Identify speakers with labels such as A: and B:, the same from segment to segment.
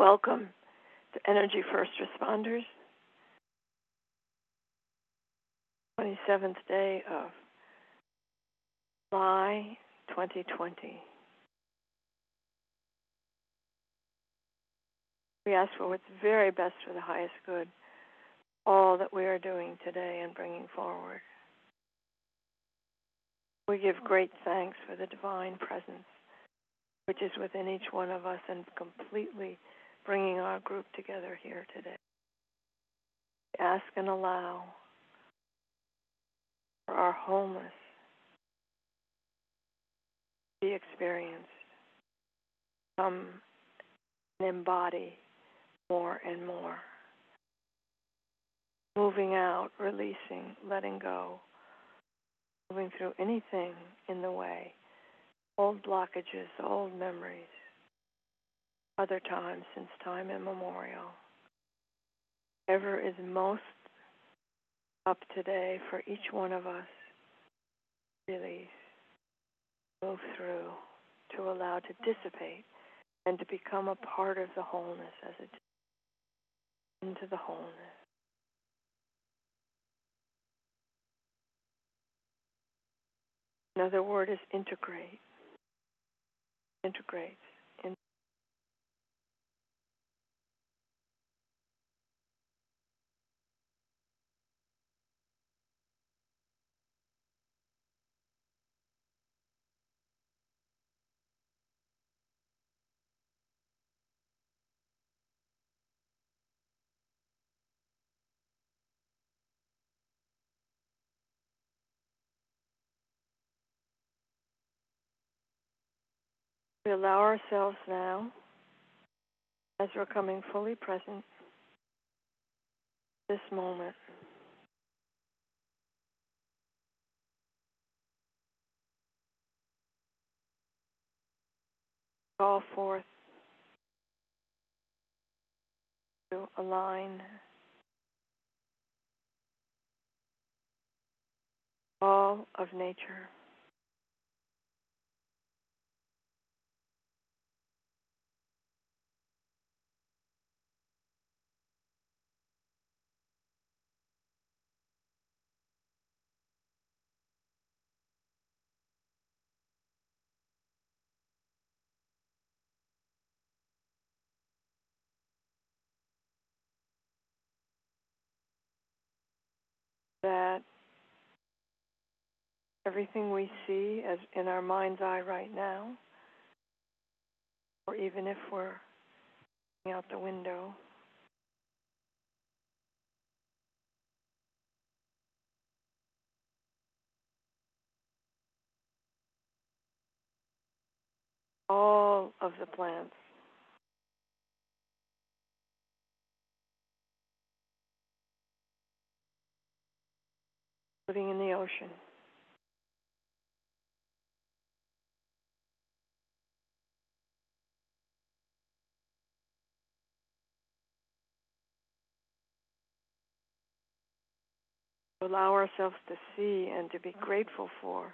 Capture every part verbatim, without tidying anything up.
A: welcome to Energy First Responders, twenty-seventh day of July twenty twenty. We ask for what's very best for the highest good, all that we are doing today and bringing forward. We give great thanks for the divine presence which is within each one of us and completely bringing our group together here today. We ask and allow for our wholeness to be experienced, come and embody more and more, moving out, releasing, letting go, moving through anything in the way, old blockages, old memories, other times since time immemorial. Whatever is most up today for each one of us, release, move through, to allow to dissipate and to become a part of the wholeness as it into the wholeness. Another word is integrate. Integrates. In- we allow ourselves now, as we're coming fully present, this moment, call forth to align all of nature, that everything we see as in our mind's eye right now, or even if we're looking out the window, all of the plants, living in the ocean, allow ourselves to see and to be grateful for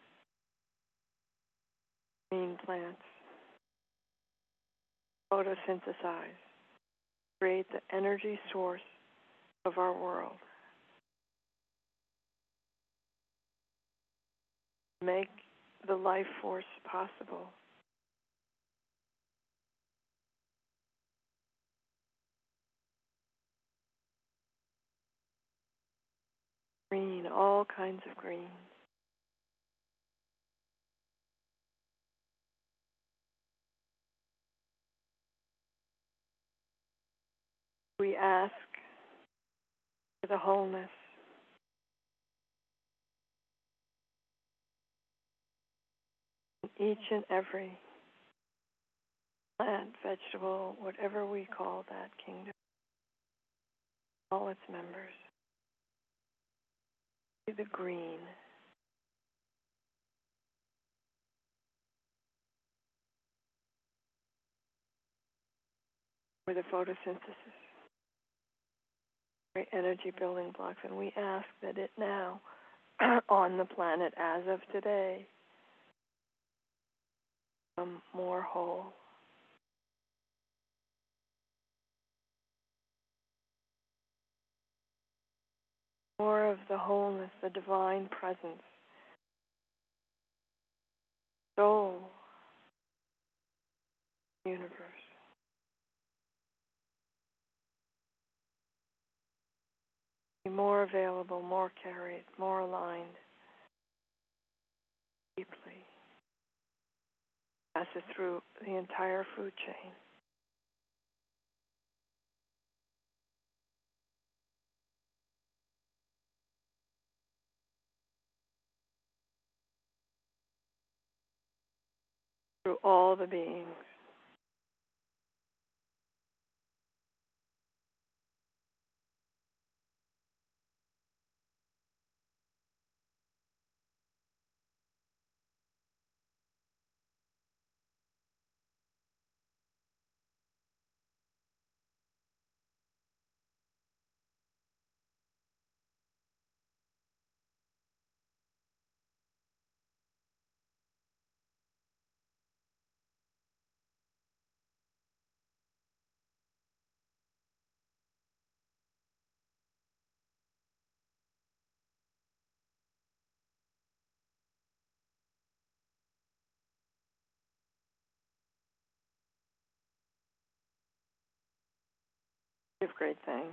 A: green plants, photosynthesize, create the energy source of our world, make the life force possible. Green, all kinds of green. We ask for the wholeness, in each and every plant, vegetable, whatever we call that kingdom, all its members. See the green. For the photosynthesis, great energy building blocks, and we ask that it now, on the planet as of today, become more whole, more of the wholeness, the divine presence, soul, universe. Be more available, more carried, more aligned, deeply. Pass it through the entire food chain. Through all the beings. Give great thanks.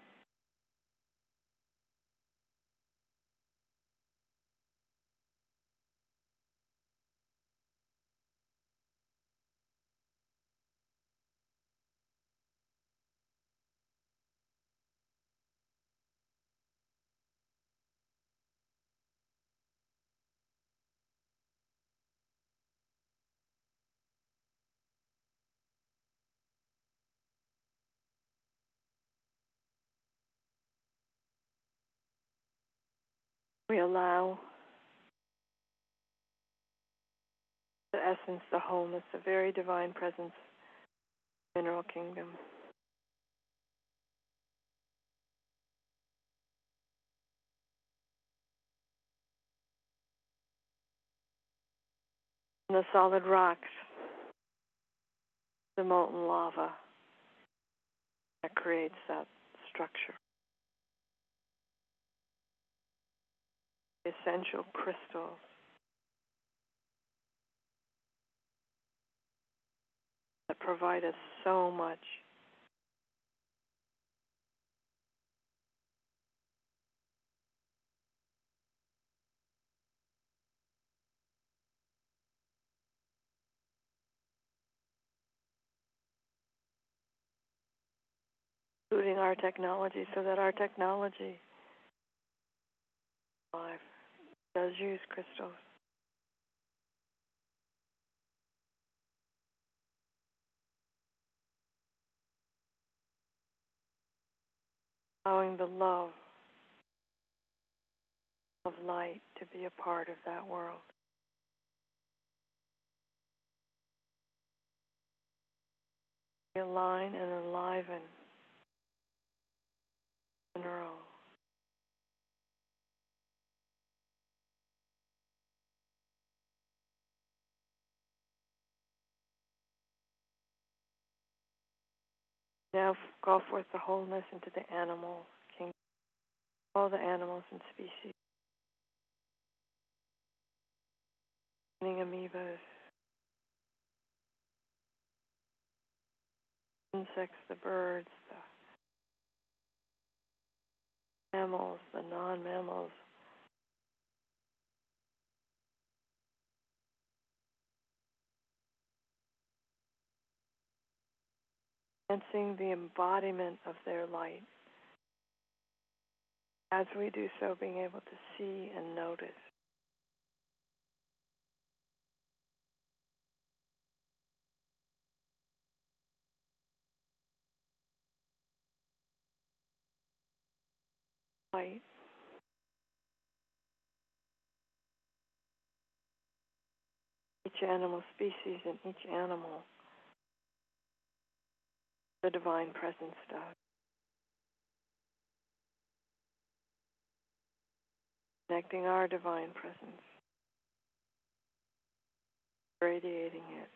A: We allow the essence, the wholeness, the very divine presence, mineral kingdom. And the solid rocks, the molten lava that creates that structure. The essential crystals that provide us so much. Including our technology, so that our technology life does use crystals. Allowing the love of light to be a part of that world. Align and enliven mineral. Now call forth the wholeness into the animal kingdom, all the animals and species, including amoebas, insects, the birds, the mammals, the non-mammals, sensing the embodiment of their light. As we do so, being able to see and notice. Light. Each animal species and each animal, the divine presence does. Connecting our divine presence, radiating it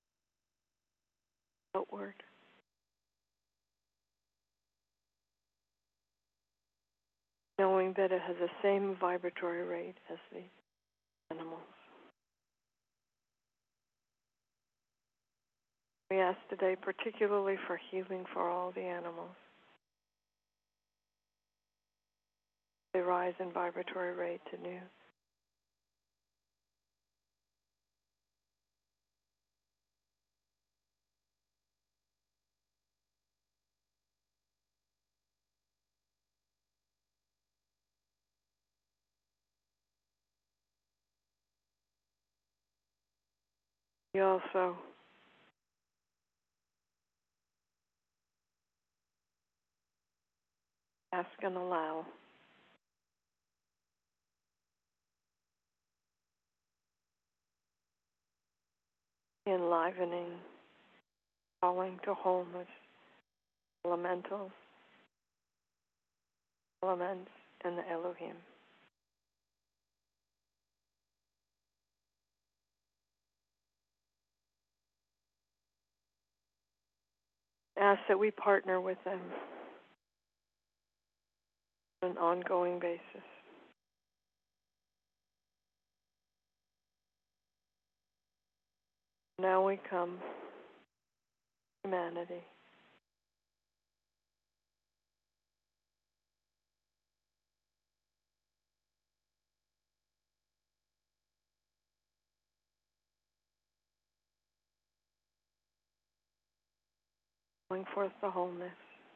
A: outward. Knowing knowing that it has the same vibratory rate as the animals. We ask today particularly for healing for all the animals. They rise in vibratory rate to new. We also ask and allow the enlivening, calling to wholeness, elementals, elements, and the Elohim. Ask that we partner with them on an ongoing basis. Now we come, humanity. Calling forth the wholeness.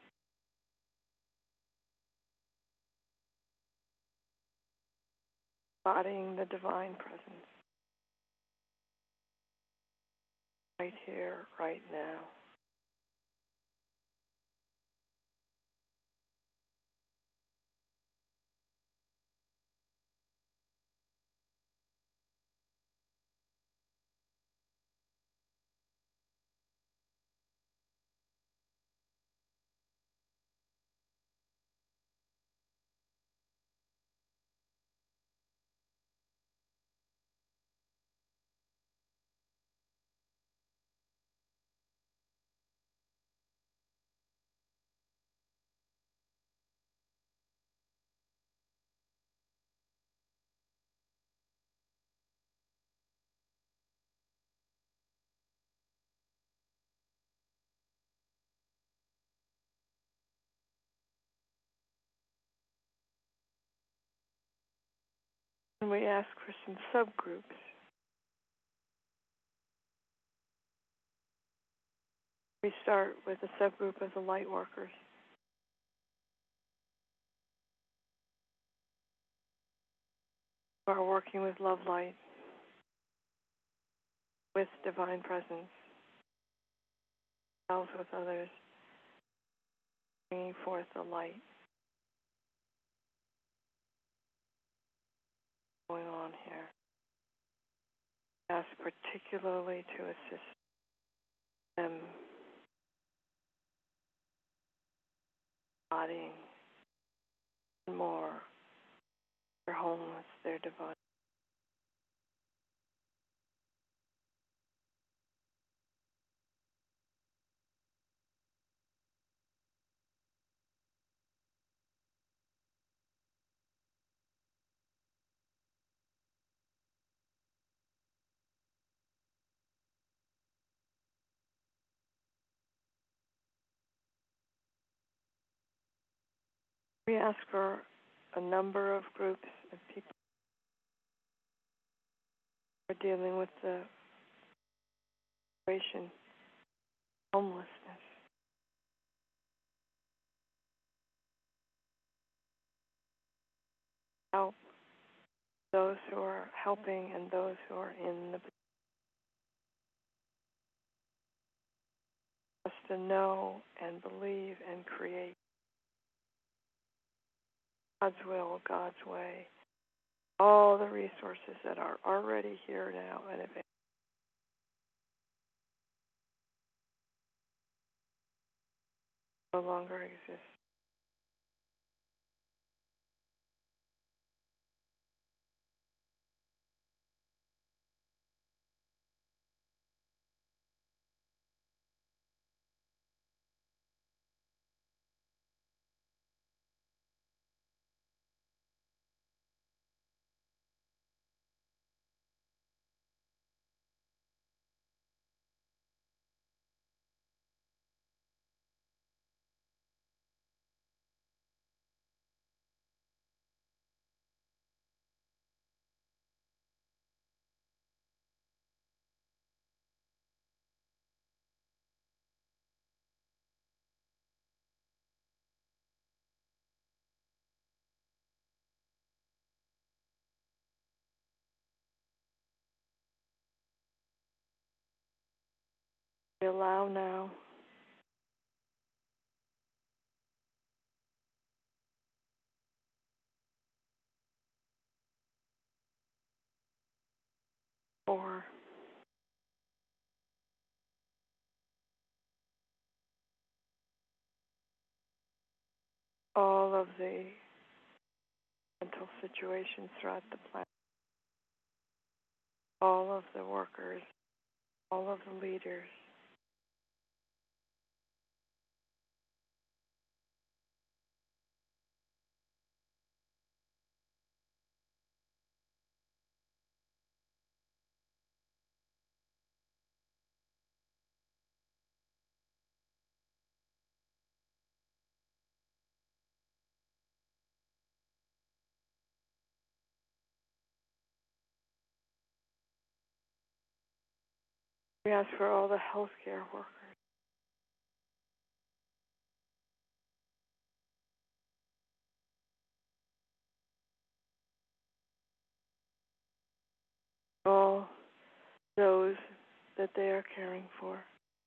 A: Embodying the divine presence. Right here, right now. And we ask for some subgroups. We start with a subgroup of the light workers. Who are working with love light, with divine presence, themselves with others, bringing forth the light going on here. Ask particularly to assist them embodying more their wholeness, their divine. We ask for a number of groups of people who are dealing with the situation, homelessness. Help those who are helping and those who are in the us to know and believe and create God's will, God's way, all the resources that are already here now and available no longer exist. allow now for all of the mental situations throughout the planet, all of the workers, all of the leaders, we ask for all the healthcare workers, all those that they are caring for,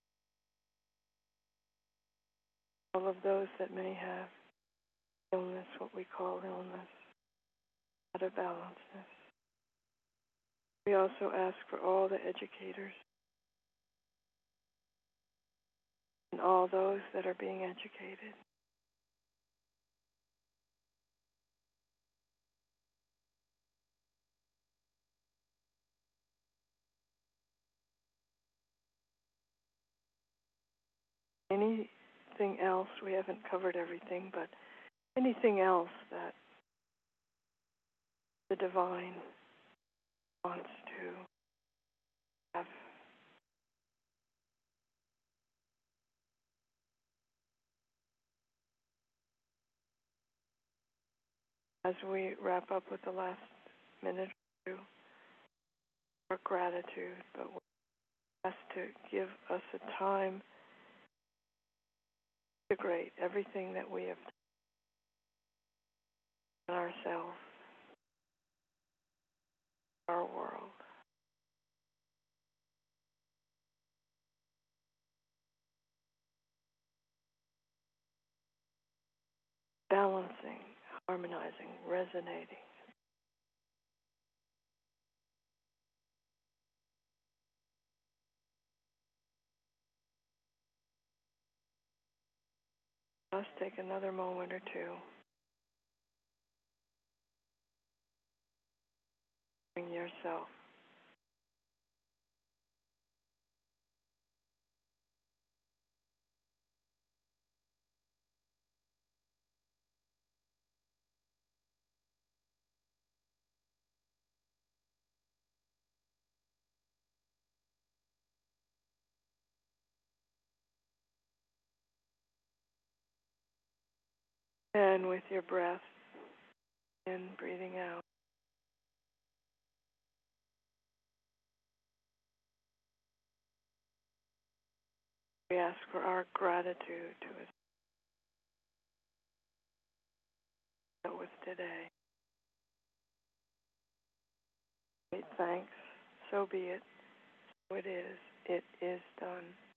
A: all of those that may have illness, what we call illness, out of balanceness. We also ask for all the educators and all those that are being educated. Anything else, we haven't covered everything, but anything else that the divine wants to have as we wrap up with the last minute or two, our gratitude, but we ask to give us a time to integrate everything that we have done ourselves, our world. Balancing, harmonizing, resonating. Let's take another moment or two. Bring yourself. And with your breath in, breathing out, we ask for our gratitude to us with today. Great thanks. So be it. So it is. It is done.